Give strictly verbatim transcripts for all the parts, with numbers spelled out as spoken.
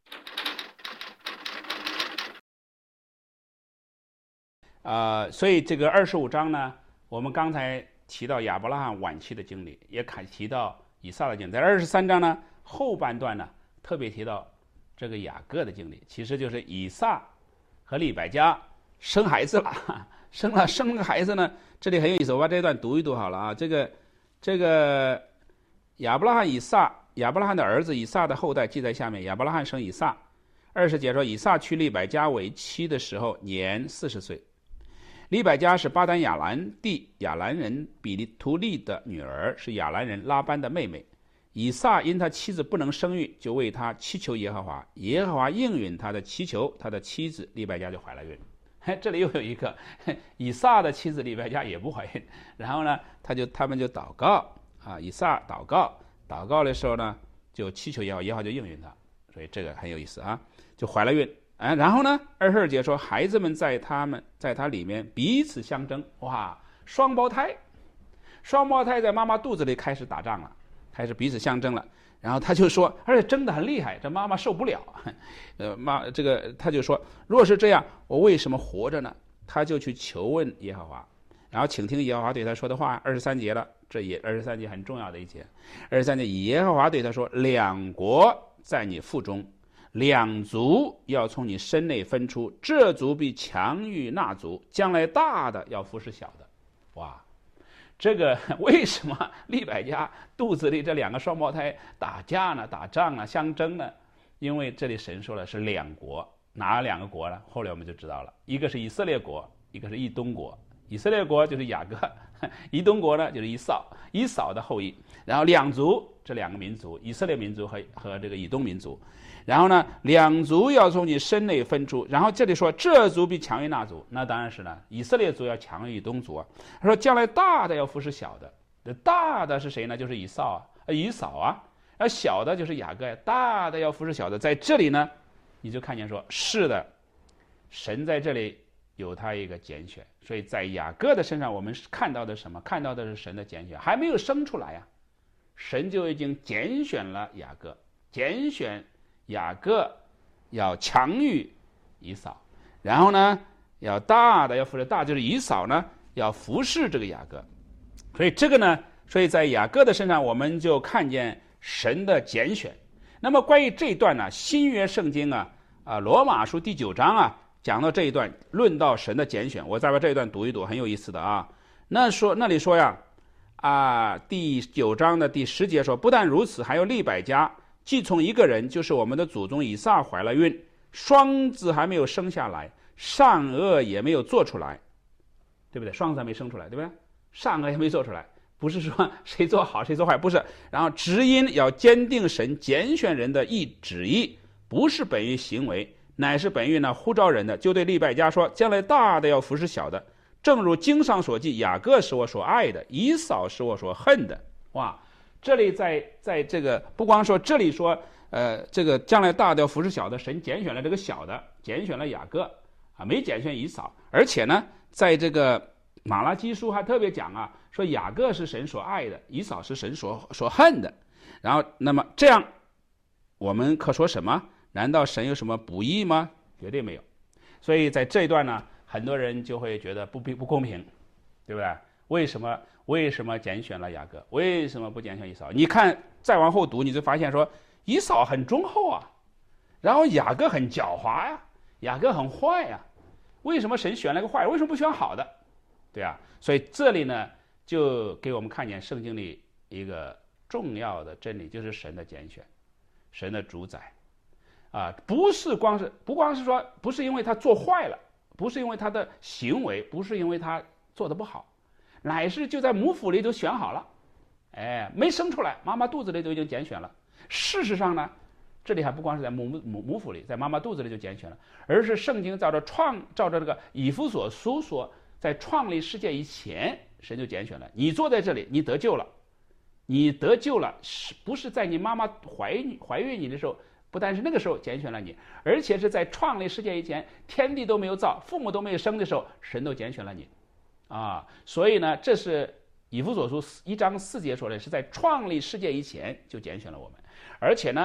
呃，所以这个二十五章呢，我们刚才提到亚伯拉罕晚期的经历，也看提到以撒的经历。在二十三章呢后半段呢，特别提到这个雅各的经历，其实就是以撒和利百加生孩子了，生了生了个孩子呢，这里很有意思，我把这段读一读好了啊。这个这个亚伯拉罕以撒，亚伯拉罕的儿子以撒的后代记在下面。亚伯拉罕生以撒，二十节说，以撒娶利百加为妻的时候年四十岁。利百加是巴丹亚兰地亚兰人比利图利的女儿，是亚兰人拉班的妹妹。以撒因他妻子不能生育，就为他祈求耶和华，耶和华应允他的祈求，他的妻子利百加就怀了孕。这里又有一个以撒的妻子利百加也不怀孕，然后呢，他就他们就祷告啊，以撒祷告，祷告的时候呢，就祈求耶和华，耶和华就应允他，所以这个很有意思啊，就怀了孕。啊，然后呢，二十二节说，孩子们在他们在他里面彼此相争，哇，双胞胎，双胞胎在妈妈肚子里开始打仗了，开始彼此相争了。然后他就说，而且争得很厉害，这妈妈受不了。呃，妈，这个他就说，如果是这样，我为什么活着呢？他就去求问耶和华，然后请听耶和华对他说的话。二十三节了，这也二十三节很重要的一节。二十三节，耶和华对他说，两国在你腹中。两族要从你身内分出，这族必强于那族，将来大的要服侍小的。哇，这个为什么利百加肚子里这两个双胞胎打架呢？打仗呢？相争呢？因为这里神说了是两国，哪两个国呢？后来我们就知道了，一个是以色列国，一个是以东国。以色列国就是雅各，以东国呢就是以扫，以扫的后裔。然后两族，这两个民族，以色列民族和和这个以东民族。然后呢，两族要从你身内分出。然后这里说，这族必强于那族，那当然是呢，以色列族要强于以东族啊。他说，将来大的要服侍小的，这大的是谁呢？就是以扫啊，以扫啊，而小的就是雅各，大的要服侍小的。在这里呢，你就看见说，是的，神在这里有他一个拣选，所以在雅各的身上，我们看到的什么？看到的是神的拣选，还没有生出来呀、啊，神就已经拣选了雅各，拣选雅各要强于以扫，然后呢，要大的要服侍大，就是以扫呢要服侍这个雅各，所以这个呢，所以在雅各的身上，我们就看见神的拣选。那么关于这一段呢，新约圣经啊，啊罗马书第九章啊，讲到这一段，论到神的拣选，我再把这一段读一读，很有意思的啊。那说那里说呀，啊第九章的第十节说，不但如此，还有利百加。既从一个人，就是我们的祖宗以撒怀了孕，双子还没有生下来，善恶也没有做出来，对不对？双子还没生出来，对不对？善恶也没做出来，不是说谁做好谁做坏，不是。然后只因要坚定神拣选人的意旨意，不是本于行为，乃是本于呢呼召人的。就对利百加说，将来大的要服侍小的，正如经上所记，雅各是我所爱的，以扫是我所恨的。哇！这里在在这个不光说这里说，呃，这个将来大的要服侍小的，神拣选了这个小的，拣选了雅各啊，没拣选以扫。而且呢，在这个马拉基书还特别讲啊，说雅各是神所爱的，以扫是神所所恨的。然后，那么这样，我们可说什么？难道神有什么不义吗？绝对没有。所以在这一段呢，很多人就会觉得不不公平，对不对？为什么？为什么拣选了雅各？为什么不拣选以扫？你看再往后读，你就发现说以扫很忠厚啊，然后雅各很狡猾呀，雅各很坏呀。为什么神选了个坏？为什么不选好的？对啊，所以这里呢，就给我们看见圣经里一个重要的真理，就是神的拣选，神的主宰啊，不是光是不光是说，不是因为他做坏了，不是因为他的行为，不是因为他做的不好。乃是就在母腹里就选好了，哎，没生出来，妈妈肚子里都已经拣选了。事实上呢，这里还不光是在母母母腹里，在妈妈肚子里就拣选了，而是圣经照着创照着这个以弗所书说，在创立世界以前，神就拣选了你，坐在这里，你得救了，你得救了，是不是在你妈妈怀孕怀孕你的时候，不但是那个时候拣选了你，而且是在创立世界以前，天地都没有造，父母都没有生的时候，神都拣选了你。啊，所以呢，这是以弗所书一章四节说的，是在创立世界以前就拣选了我们，而且呢，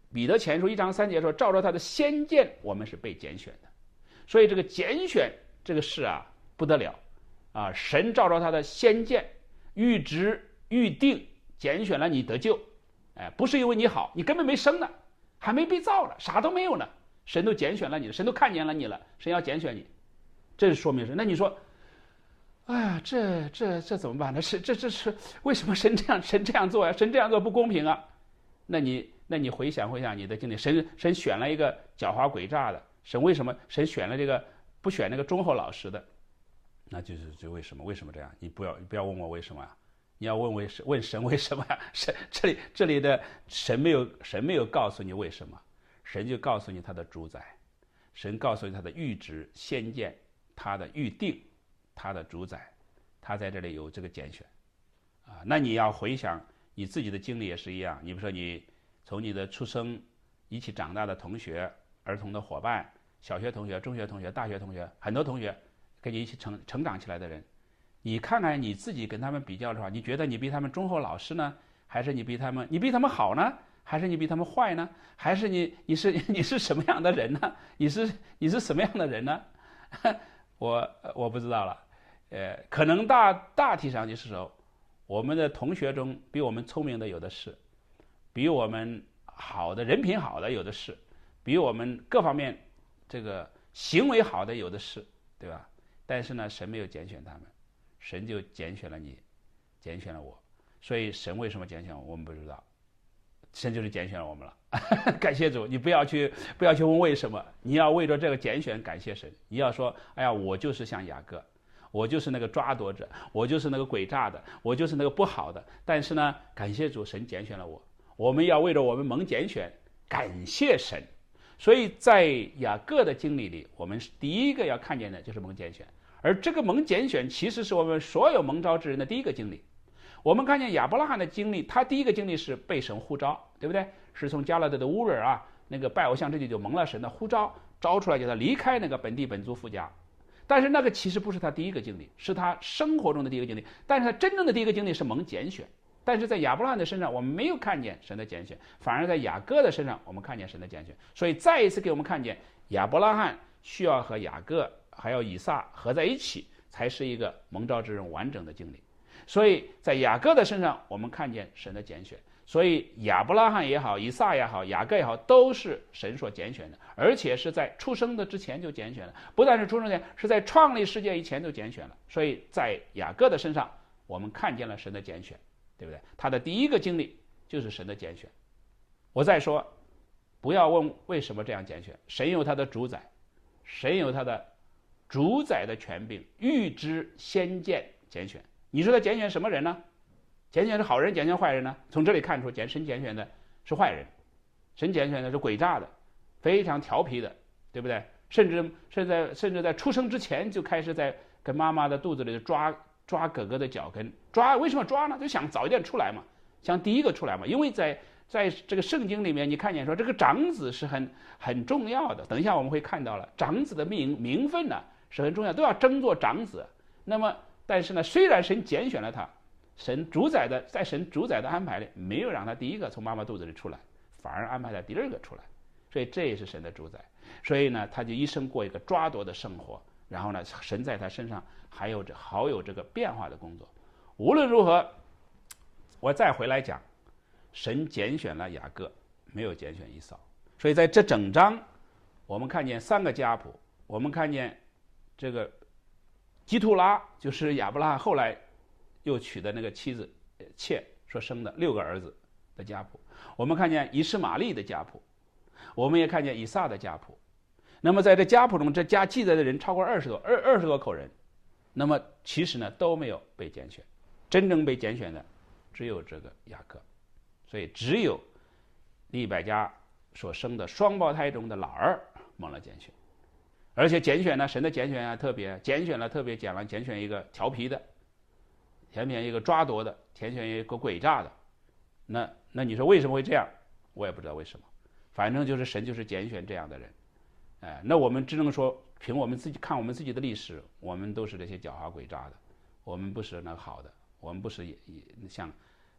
彼得前书一章三节说，照着他的先见，我们是被拣选的。所以这个拣选这个事啊，不得了啊！神照着他的先见，预知预定拣选了你得救，哎，不是因为你好，你根本没生呢，还没被造呢，啥都没有呢，神都拣选了你，神都看见了你了，神要拣选你，这是说明是。那你说，哎呀，这这这怎么办呢？是这这是为什么神这样神这样做呀？神这样做不公平啊！那你那你回想回想你的经历，神神选了一个狡猾诡诈的，神为什么神选了这个不选那个忠厚老实的？那就是就为什么为什么这样？你不要你不要问我为什么呀？你要问为问神为什么呀？神这里这里的神没有神没有告诉你为什么，神就告诉你他的主宰，神告诉你他的预知先见，他的预定，他的主宰，他在这里有这个拣选啊。那你要回想你自己的经历也是一样，你比如说你从你的出生一起长大的同学、儿童的伙伴、小学同学、中学同学、大学同学，很多同学跟你一起成成长起来的人，你看看你自己跟他们比较的话，你觉得你比他们忠厚老实呢，还是你比他们你比他们好呢，还是你比他们坏呢，还是你你是你是什么样的人呢？你是你是什么样的人呢？我我不知道了，呃，可能大大体上就是说，我们的同学中比我们聪明的有的是，比我们好的人品好的有的是，比我们各方面这个行为好的有的是，对吧？但是呢，神没有拣选他们，神就拣选了你，拣选了我。所以神为什么拣选我，我们不知道，神就是拣选了我们了。感谢主，你不要去不要去问为什么，你要为着这个拣选感谢神。你要说，哎呀，我就是像雅各，我就是那个抓夺者，我就是那个诡诈的，我就是那个不好的。但是呢，感谢主，神拣选了我。我们要为着我们蒙拣选感谢神。所以在雅各的经历里，我们第一个要看见的就是蒙拣选，而这个蒙拣选其实是我们所有蒙召之人的第一个经历。我们看见亚伯拉罕的经历，他第一个经历是被神呼召，对不对？是从加勒底的乌尔啊那个拜偶像这里就蒙了神的呼召，招出来叫他离开那个本地本族父家。但是那个其实不是他第一个经历，是他生活中的第一个经历。但是他真正的第一个经历是蒙拣选。但是在亚伯拉罕的身上，我们没有看见神的拣选，反而在雅各的身上，我们看见神的拣选。所以再一次给我们看见，亚伯拉罕需要和雅各还有以撒合在一起，才是一个蒙召之人完整的经历。所以在雅各的身上，我们看见神的拣选。所以亚伯拉罕也好，以撒也好，雅各也好，都是神所拣选的，而且是在出生的之前就拣选了。不但是出生前，是在创立世界以前就拣选了。所以在雅各的身上，我们看见了神的拣选，对不对？他的第一个经历就是神的拣选。我再说，不要问为什么这样拣选，神有他的主宰，神有他的主宰的权柄，预知先见拣选。你说他拣选什么人呢？拣选是好人，拣选坏人呢？从这里看出，神拣选的是坏人，神拣选的是诡诈的，非常调皮的，对不对？甚至甚至在甚至在出生之前就开始在跟妈妈的肚子里抓抓哥哥的脚跟，抓为什么抓呢？就想早一点出来嘛，想第一个出来嘛。因为在在这个圣经里面，你看见说这个长子是很很重要的。等一下我们会看到了，长子的名名分呢是很重要，都要争做长子。那么但是呢，虽然神拣选了他，神主宰的在神主宰的安排里，没有让他第一个从妈妈肚子里出来，反而安排他第二个出来。所以这也是神的主宰。所以呢，他就一生过一个抓夺的生活。然后呢，神在他身上还有着好有这个变化的工作。无论如何，我再回来讲，神拣选了雅各，没有拣选以扫。所以在这整章，我们看见三个家谱，我们看见这个基图拉，就是亚伯拉罕后来又娶的那个妻子妾所生的六个儿子的家谱。我们看见以实玛利的家谱，我们也看见以撒的家谱。那么在这家谱中，这家记载的人超过二十多二二十多口人。那么其实呢都没有被拣选，真正被拣选的只有这个雅各。所以只有利百加所生的双胞胎中的老二蒙了拣选。而且拣选呢，神的拣选啊，特别拣选了，特别讲了拣选一个调皮的，拣选一个抓夺的，拣选一个诡诈的。那那你说为什么会这样？我也不知道为什么，反正就是神就是拣选这样的人。哎，那我们只能说，凭我们自己看我们自己的历史，我们都是这些狡猾诡诈的，我们不是那个好的，我们不是也也像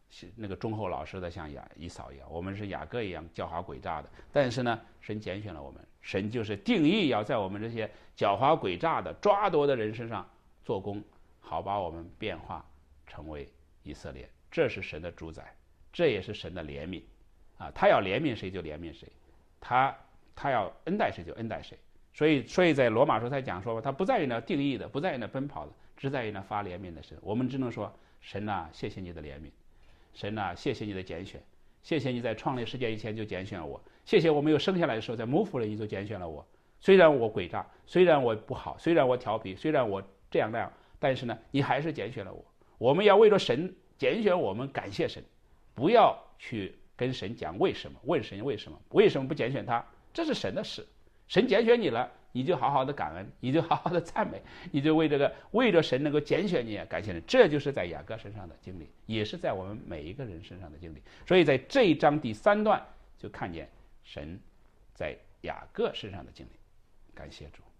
那个忠厚老实的像雅以扫一样，我们是雅各一样狡猾诡诈的。但是呢，神拣选了我们，神就是定义要在我们这些狡猾诡诈的抓夺的人身上做工，好把我们变化成为以色列。这是神的主宰，这也是神的怜悯啊！他要怜悯谁就怜悯谁，他他要恩待谁就恩待谁。所以，所以在罗马书才讲说，他不在于那定义的，不在于那奔跑的，只在于那发怜悯的神。我们只能说，神呐、啊，谢谢你的怜悯。神呐、啊，谢谢你的拣选，谢谢你在创立世界以前就拣选了我，谢谢我没有生下来的时候，在母腹里你就拣选了我。虽然我诡诈，虽然我不好，虽然我调皮，虽然我这样那样，但是呢，你还是拣选了我。我们要为了神拣选我们，感谢神，不要去跟神讲为什么，问神为什么，为什么不拣选他？这是神的事，神拣选你了，你就好好的感恩，你就好好的赞美，你就为这个为着神能够拣选你，感谢神。这就是在雅各身上的经历，也是在我们每一个人身上的经历。所以在这一章第三段就看见神在雅各身上的经历。感谢主。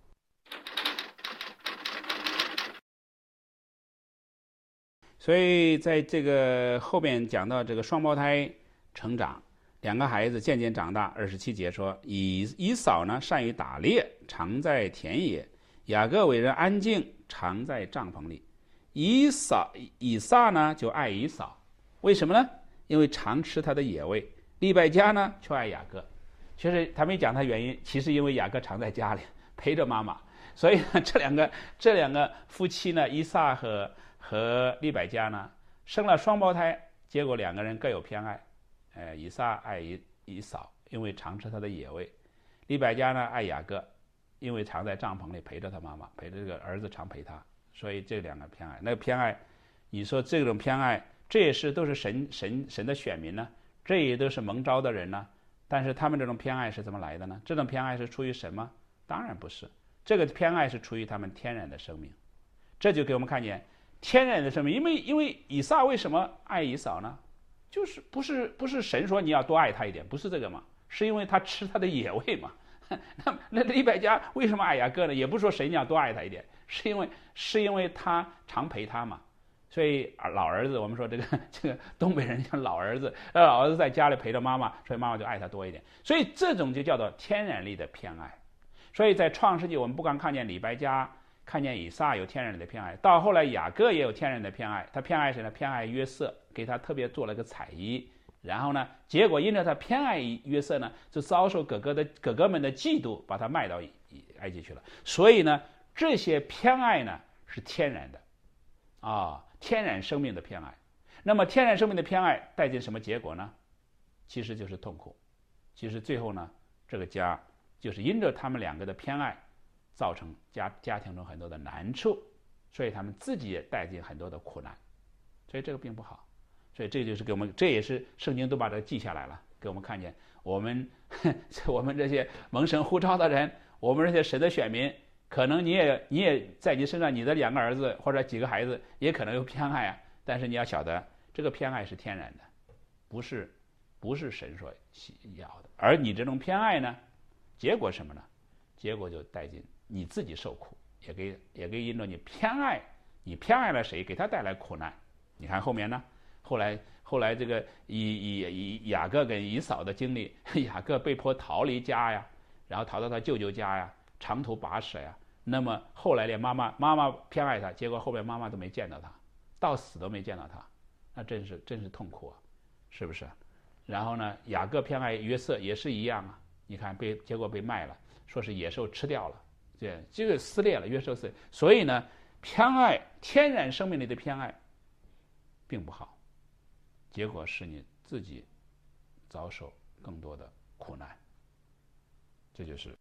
所以在这个后边讲到这个双胞胎成长，两个孩子渐渐长大。二十七节说，以以扫呢善于打猎，常在田野；雅各为人安静，常在帐篷里。以扫以撒呢就爱以扫，为什么呢？因为常吃他的野味。利百加呢却爱雅各，其实他没讲他原因，其实因为雅各常在家里陪着妈妈，所以呢这两个这两个夫妻呢，以撒和和利百加呢生了双胞胎，结果两个人各有偏爱。呃，以撒爱以以扫，因为常吃他的野味；利百加呢爱雅各，因为常在帐篷里陪着他妈妈，陪着这个儿子常陪他，所以这两个偏爱。那个偏爱，你说这种偏爱，这也是都是神神神的选民呢，这也都是蒙召的人呢。但是他们这种偏爱是怎么来的呢？这种偏爱是出于神吗？当然不是，这个偏爱是出于他们天然的生命。这就给我们看见天然的生命，因为因为以撒为什么爱以扫呢？就是不是不是神说你要多爱他一点，不是这个嘛，是因为他吃他的野味嘛。那那利百加为什么爱雅各呢？也不是说神要多爱他一点，是因为是因为他常陪他嘛。所以老儿子，我们说这个这个东北人叫老儿子，老儿子在家里陪着妈妈，所以妈妈就爱他多一点。所以这种就叫做天然力的偏爱。所以在创世纪，我们不光看见利百加，看见以撒有天然的偏爱，到后来雅各也有天然的偏爱。他偏爱谁呢？偏爱约瑟，给他特别做了个彩衣。然后呢，结果因着他偏爱约瑟呢，就遭受哥哥的哥哥们的嫉妒，把他卖到埃及去了。所以呢，这些偏爱呢是天然的，啊，天然生命的偏爱。那么天然生命的偏爱带进什么结果呢？其实就是痛苦。其实最后呢，这个家就是因着他们两个的偏爱，造成家家庭中很多的难处，所以他们自己也带进很多的苦难。所以这个并不好。所以这就是给我们，这也是圣经都把这个记下来了，给我们看见我们我们这些蒙神呼召的人，我们这些神的选民，可能你也你也在你身上，你的两个儿子或者几个孩子也可能有偏爱啊。但是你要晓得，这个偏爱是天然的，不是不是神所要的。而你这种偏爱呢，结果什么呢？结果就带进你自己受苦，也给也给因着你偏爱，你偏爱了谁，给他带来苦难。你看后面呢？后来，后来这个以以以雅各跟以扫的经历，雅各被迫逃离家呀，然后逃到他舅舅家呀，长途跋涉呀。那么后来连妈妈妈妈偏爱他，结果后面妈妈都没见到他，到死都没见到他，那真是真是痛苦啊，是不是？然后呢，雅各偏爱约瑟也是一样啊，你看被结果被卖了，说是野兽吃掉了，对，这个撕裂了，约瑟撕。所以呢，偏爱天然生命里的偏爱，并不好。结果是你自己遭受更多的苦难，这就是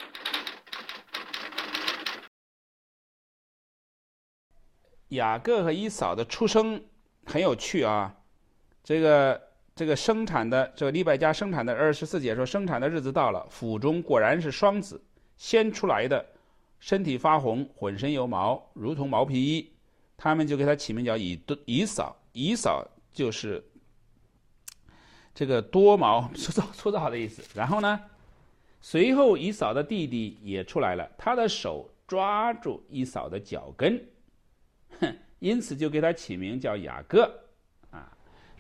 雅各和以扫的出生很有趣啊。这个这个生产的这个利百加生产的二十四节说，生产的日子到了，腹中果然是双子，先出来的身体发红，浑身有毛，如同毛皮衣，他们就给他起名叫以以扫。以扫就是这个多毛粗糙粗糙的意思。然后呢，随后以扫的弟弟也出来了，他的手抓住以扫的脚跟，因此就给他起名叫雅各啊。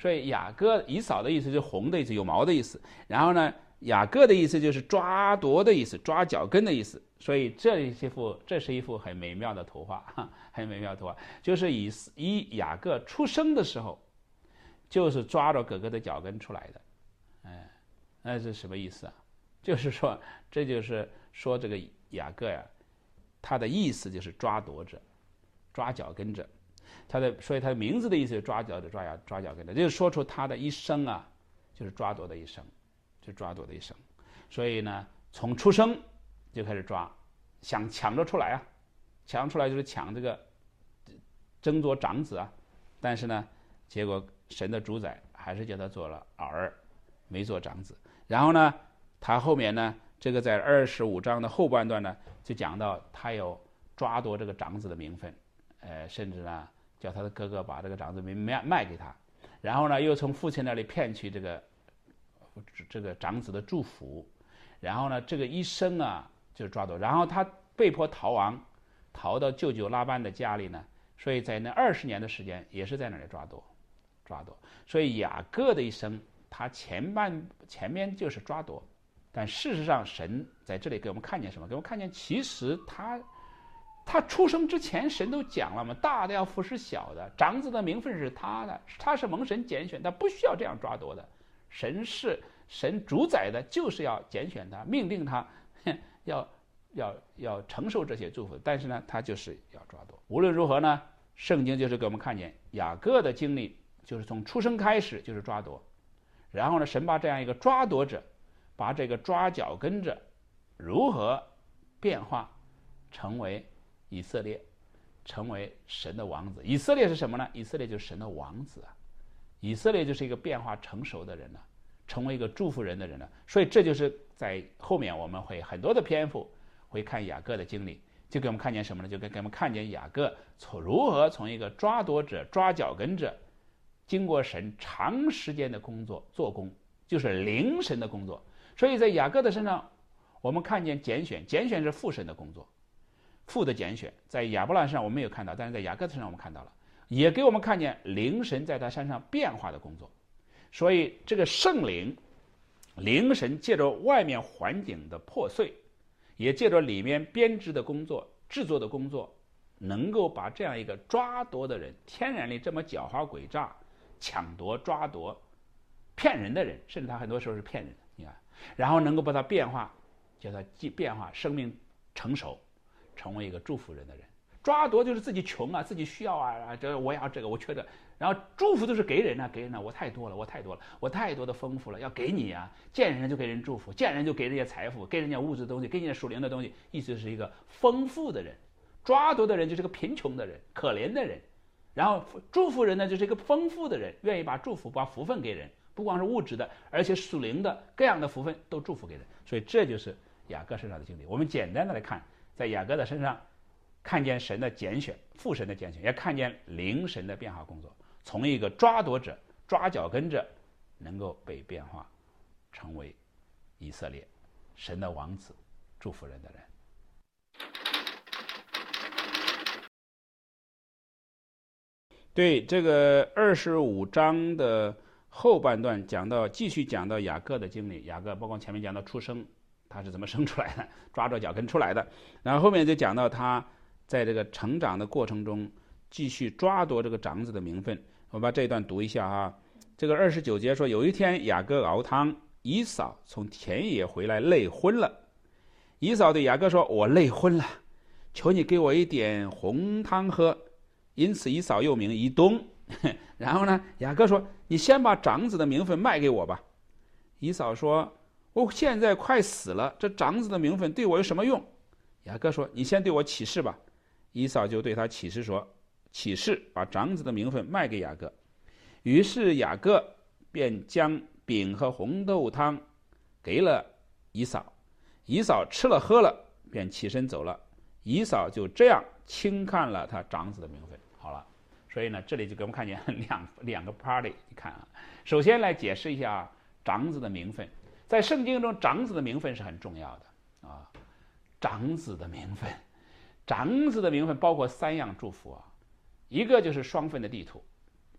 所以雅各以扫的意思就是红的意思，有毛的意思。然后呢，雅各的意思就是抓夺的意思，抓脚跟的意思。所以这一幅，这是一幅很美妙的图画，很美妙的图画，就是以以雅各出生的时候，就是抓着哥哥的脚跟出来的。哎，那是什么意思啊？就是说，这就是说这个雅各呀，他的意思就是抓夺者，抓脚跟者。他的，所以他的名字的意思是抓脚的，抓脚抓脚跟的，就是说出他的一生啊，就是抓夺的一生，就是抓夺的一生。所以呢，从出生就开始抓，想抢着出来啊，抢出来就是抢这个争夺长子啊。但是呢，结果神的主宰还是叫他做了儿，没做长子。然后呢，他后面呢，这个在二十五章的后半段呢，就讲到他有抓夺这个长子的名分，呃，甚至呢，叫他的哥哥把这个长子名卖卖给他，然后呢，又从父亲那里骗取这个这个长子的祝福，然后呢，这个一生啊就是抓夺，然后他被迫逃亡，逃到舅舅拉班的家里呢，所以在那二十年的时间也是在那里抓夺，抓夺。所以雅各的一生，他前半前面就是抓夺，但事实上神在这里给我们看见什么？给我们看见其实他。他出生之前，神都讲了嘛，大的要服侍小的，长子的名分是他的，他是蒙神拣选，他不需要这样抓夺的。神是神主宰的，就是要拣选他，命令他要要要承受这些祝福，但是呢，他就是要抓夺。无论如何呢，圣经就是给我们看见雅各的经历，就是从出生开始就是抓夺，然后呢，神把这样一个抓夺者，把这个抓脚跟着如何变化成为以色列，成为神的王子。以色列是什么呢？以色列就是神的王子啊！以色列就是一个变化成熟的人了、啊，成为一个祝福人的人了、啊。所以这就是在后面我们会很多的篇幅会看雅各的经历，就给我们看见什么呢？就给我们看见雅各从如何从一个抓夺者、抓脚跟者，经过神长时间的工作做工，就是灵神的工作。所以在雅各的身上，我们看见拣选，拣选是父神的工作。父的拣选在亚伯拉罕身上我们没有看到，但是在雅各身上我们看到了，也给我们看见灵神在他身上变化的工作。所以这个圣灵灵神借着外面环境的破碎，也借着里面编织的工作、制作的工作，能够把这样一个抓夺的人，天然里这么狡猾诡诈、抢夺、抓夺、骗人的人，甚至他很多时候是骗人的，你看，然后能够把他变化，叫他变化，生命成熟，成为一个祝福人的人。抓夺就是自己穷啊，自己需要啊，这我要这个，我缺这，然后祝福都是给人啊，给人啊，我太多了，我太多了，我太多的丰富了，要给你啊，见人就给人祝福，见人就给人家财富，给人家物质的东西，给人家属灵的东西，意思是一个丰富的人。抓夺的人就是个贫穷的人，可怜的人，然后祝福人呢就是一个丰富的人，愿意把祝福、把福分给人，不光是物质的，而且属灵的各样的福分都祝福给人。所以这就是雅各身上的经历。我们简单的来看，在雅各的身上看见神的拣选，父神的拣选，也看见灵神的变化工作，从一个抓夺者、抓脚跟者，能够被变化成为以色列神的王子，祝福人的人。对，这个二十五章的后半段讲到，继续讲到雅各的经历。雅各包括前面讲到出生，他是怎么生出来的，抓着脚跟出来的，然后后面就讲到他在这个成长的过程中继续抓夺这个长子的名分。我把这一段读一下哈。这个二十九节说，有一天雅各熬汤，以扫从田野回来累昏了。以扫对雅各说，我累昏了，求你给我一点红汤喝。因此以扫又名以东。然后呢，雅各说，你先把长子的名分卖给我吧。以扫说，我现在快死了，这长子的名分对我有什么用？雅各说，你先对我起誓吧。以扫就对他起誓说，起誓把长子的名分卖给雅各。于是雅各便将饼和红豆汤给了以扫，以扫吃了喝了，便起身走了。以扫就这样轻看了他长子的名分。好了，所以呢，这里就给我们看见两两个 party。你看啊，首先来解释一下长子的名分。在圣经中，长子的名分是很重要的啊。长子的名分，长子的名分包括三样祝福啊，一个就是双份的地土，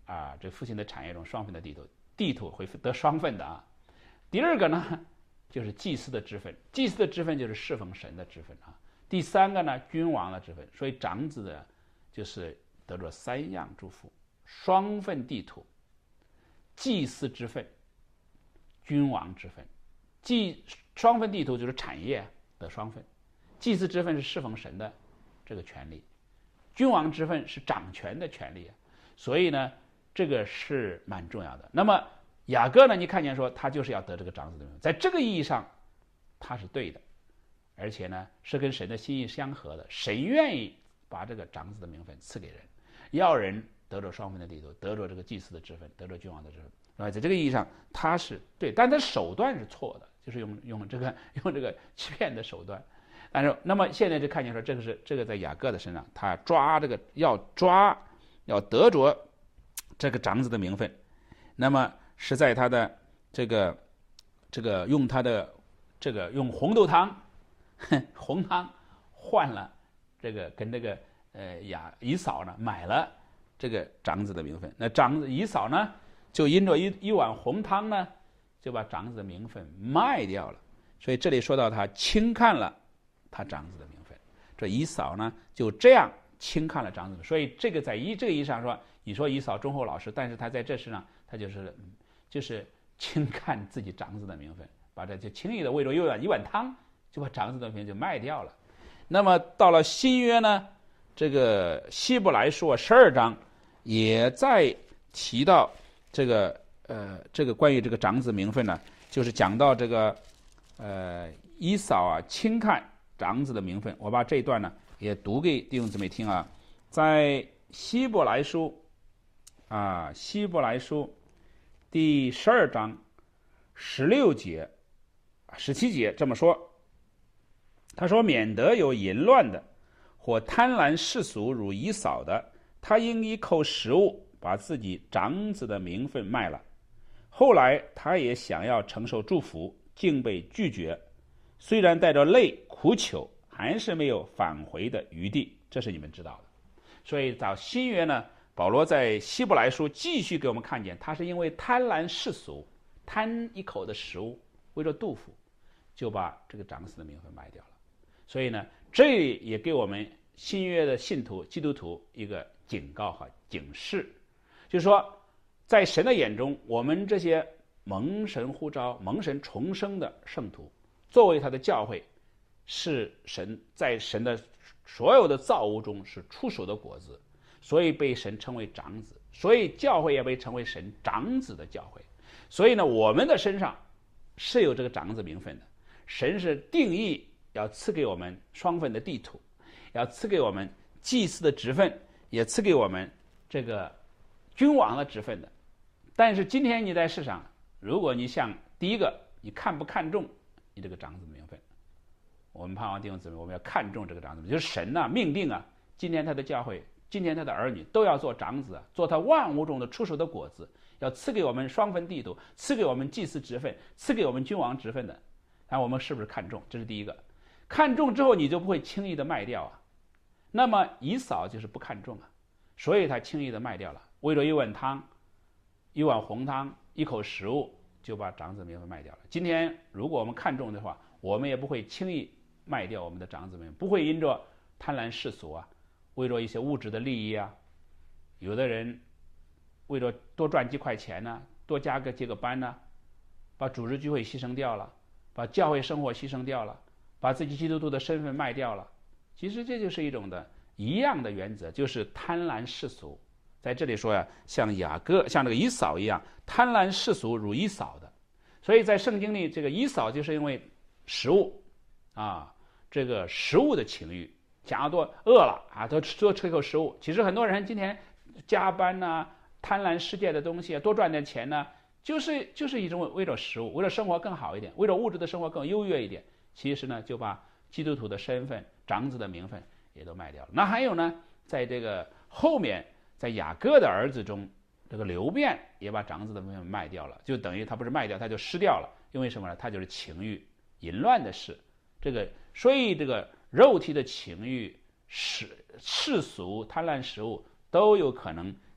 啊，这父亲的产业中双份的地土，地土会得双份的啊。第二个呢，就是祭司的职分，祭司的职分就是侍奉神的职分啊。第三个呢，君王的职分，所以长子的就是得着三样祝福：双份地土、祭司之分、君王之分。祭双份地土就是产业得双份，祭司之分是侍奉神的这个权利，君王之分是掌权的权利。所以呢，这个是蛮重要的。那么雅各呢，你看见说他就是要得这个长子的名分，在这个意义上他是对的，而且呢是跟神的心意相合的。神愿意把这个长子的名分赐给人，要人得着双份的地土，得着这个祭司的职分，得着君王的职分。啊，在这个意义上他是对，但他手段是错的，就是用用这个用这个欺骗的手段。但是那么现在就看见说，这个是这个在雅各的身上，他抓这个要抓要得着这个长子的名分，那么是在他的这个这个用他的这个用红豆汤红汤换了这个跟这个呃雅以扫呢买了这个长子的名分。那长子以扫呢就因着一一碗红汤呢就把长子的名分卖掉了。所以这里说到他轻看了他长子的名分，这以扫呢就这样轻看了长子。所以这个在一这个意义上说，你说以扫忠厚老实，但是他在这事上他就是就是轻看自己长子的名分，把这就轻易的为了一碗一碗汤就把长子的名分就卖掉了。那么到了新约呢，这个希伯来书十二章也在提到这个呃这个关于这个长子名分呢，就是讲到这个呃以扫啊轻看长子的名分。我把这一段呢也读给弟兄姊妹听啊，在希伯来书啊希伯来书第十二章十六节十七节这么说，他说：免得有淫乱的或贪婪世俗如以扫的，他因一口食物把自己长子的名分卖了，后来他也想要承受祝福，竟被拒绝，虽然带着泪苦求，还是没有返回的余地。这是你们知道的。所以到新约呢，保罗在希伯来书继续给我们看见，他是因为贪婪世俗，贪一口的食物，为了杜甫，就把这个长子的名分卖掉了。所以呢，这也给我们新约的信徒基督徒一个警告和警示，就是说在神的眼中，我们这些蒙神呼召蒙神重生的圣徒，作为他的教会，是神在神的所有的造物中是出手的果子，所以被神称为长子，所以教会也被称为神长子的教会。所以呢，我们的身上是有这个长子名分的，神是定义要赐给我们双份的地土，要赐给我们祭司的职分，也赐给我们这个君王的职分的。但是今天你在世上，如果你像第一个，你看不看重你这个长子的名分，我们盼望弟兄姊妹，我们要看重这个长子，就是神呐、啊、命定啊，今天他的教会，今天他的儿女都要做长子，做他万物中的出手的果子，要赐给我们双份地土，赐给我们祭司职分，赐给我们君王职分的。那我们是不是看重？这是第一个。看重之后，你就不会轻易的卖掉啊。那么以扫就是不看重啊，所以他轻易的卖掉了，为了一碗汤，一碗红汤，一口食物，就把长子名分卖掉了。今天如果我们看重的话，我们也不会轻易卖掉我们的长子名分，不会因着贪婪世俗啊，为了一些物质的利益啊，有的人为了多赚几块钱呢、啊，多加个几个班呢、啊，把主日聚会牺牲掉了，把教会生活牺牲掉了，把自己基督徒的身份卖掉了。其实这就是一种的一样的原则，就是贪婪世俗。在这里说呀，像雅各像这个以扫一样，贪婪世俗如以扫的。所以在圣经里，这个以扫就是因为食物啊，这个食物的情欲，想要多饿了啊，多多吃一口食物。其实很多人今天加班呐、啊，贪婪世界的东西，多赚点钱呢、啊，就是就是一种为了食物，为了生活更好一点，为了物质的生活更优越一点。其实呢，就把基督徒的身份、长子的名分也都卖掉了。那还有呢，在这个后面，在雅各的儿子中，这个流便也把长子的名分卖掉了，就等于他不是卖掉，他就失掉了。因为什么呢？他就是情欲、淫乱的事。这个，所以这个肉体的情欲、世世俗、贪婪食物都有可能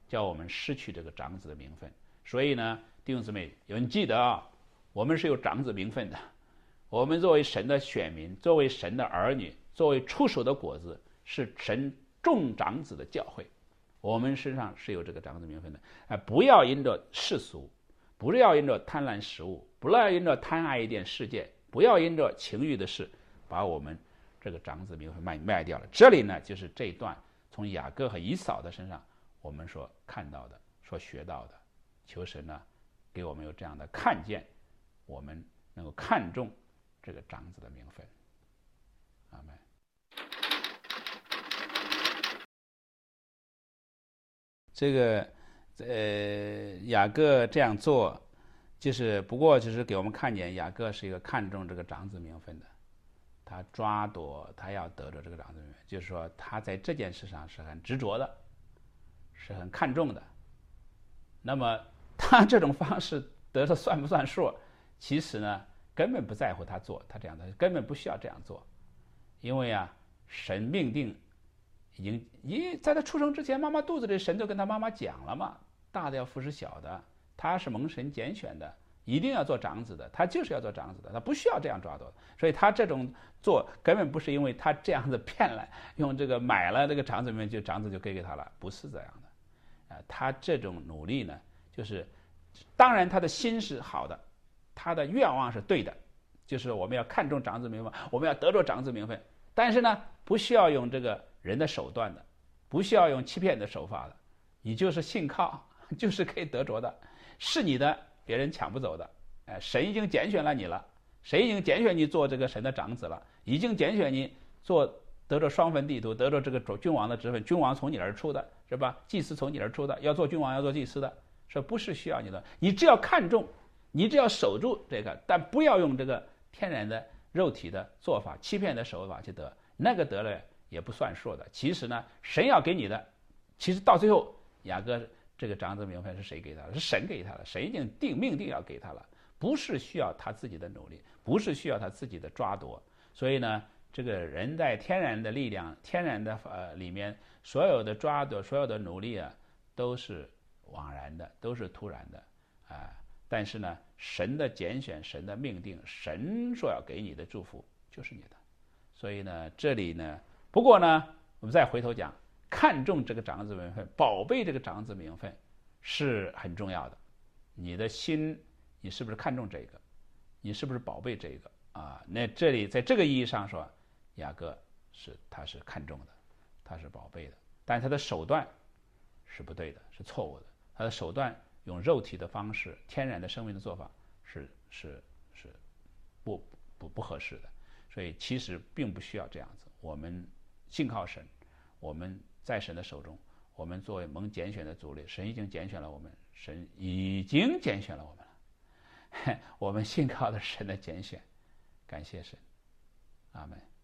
叫我们失去这个长子的名分。所以呢，弟兄姊妹，有人记得啊，我们是有长子名分的。我们作为神的选民，作为神的儿女，作为出手的果子，是神众长子的教会。我们身上是有这个长子名分的。哎，不要因着世俗，不要因着贪婪食物，不要因着贪爱一点世界，不要因着情欲的事，把我们这个长子名分卖卖掉了。这里呢，就是这一段从雅各和以扫的身上我们所看到的、所学到的。求神呢，给我们有这样的看见，我们能够看重这个长子的名分。阿们。这个呃，雅各这样做，就是不过就是给我们看见雅各是一个看重这个长子名分的，他抓夺，他要得着这个长子名分，就是说他在这件事上是很执着的，是很看重的。那么他这种方式得的算不算数？其实呢，根本不在乎他做，他这样的根本不需要这样做，因为啊，神命定已经，因为在他出生之前，妈妈肚子里神就跟他妈妈讲了嘛，大的要服侍小的，他是蒙神拣选的，一定要做长子的，他就是要做长子的，他不需要这样抓夺，所以他这种做根本不是因为他这样子骗来，用这个买了这个长子名就长子就给给他了，不是这样的，啊，他这种努力呢，就是，当然他的心是好的，他的愿望是对的，就是我们要看重长子名分，我们要得着长子名分，但是呢，不需要用这个人的手段的，不需要用欺骗的手法的，你就是信靠，就是可以得着的，是你的，别人抢不走的。哎，神已经拣选了你了，谁已经拣选你做这个神的长子了，已经拣选你做得着双分地图，得着这个君王的职分，君王从你而出的，是吧？祭司从你而出的，要做君王，要做祭司的，说不是需要你的，你只要看重，你只要守住这个，但不要用这个天然的肉体的做法、欺骗的手法去得，那个得了也不算数的。其实呢，神要给你的，其实到最后，雅各这个长子名分是谁给他的？是神给他的，神已经定命定要给他了，不是需要他自己的努力，不是需要他自己的抓夺。所以呢，这个人在天然的力量、天然的呃里面，所有的抓夺、所有的努力啊，都是枉然的，都是突然的啊。但是呢，神的拣选、神的命定、神说要给你的祝福就是你的。所以呢，这里呢，不过呢，我们再回头讲，看重这个长子名分，宝贝这个长子名分是很重要的。你的心，你是不是看重这个？你是不是宝贝这个啊？那这里在这个意义上说，雅各是他是看重的，他是宝贝的，但他的手段是不对的，是错误的。他的手段用肉体的方式、天然的生命的做法是是是不不不合适的。所以其实并不需要这样子。我们信靠神，我们在神的手中，我们作为蒙拣选的族类，神已经拣选了我们，神已经拣选了我们了。我们信靠的神的拣选，感谢神，阿们。